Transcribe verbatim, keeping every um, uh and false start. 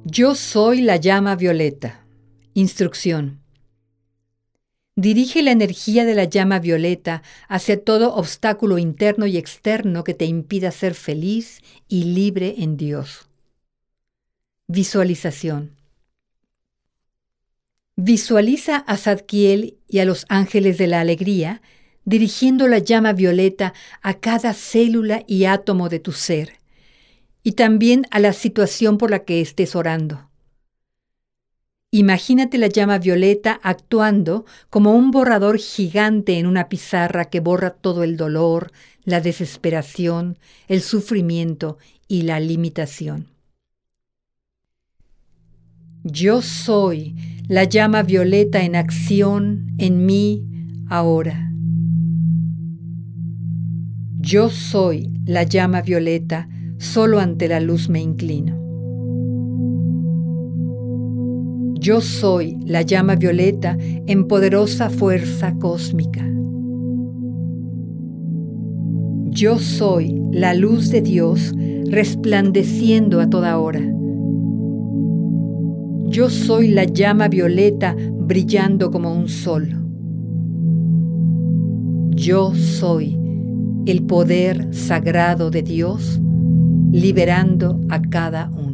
Yo soy la llama violeta. Instrucción. Dirige la energía de la llama violeta hacia todo obstáculo interno y externo que te impida ser feliz y libre en Dios. Visualización. Visualiza a Zadkiel y a los ángeles de la alegría dirigiendo la llama violeta a cada célula y átomo de tu ser, y también a la situación por la que estés orando. Imagínate la llama violeta actuando como un borrador gigante en una pizarra que borra todo el dolor, la desesperación, el sufrimiento y la limitación. Yo soy la llama violeta en acción en mí ahora. Yo soy la llama violeta, solo ante la luz me inclino. Yo soy la llama violeta en poderosa fuerza cósmica. Yo soy la luz de Dios resplandeciendo a toda hora. Yo soy la llama violeta brillando como un sol. Yo soy el poder sagrado de Dios liberando a cada uno.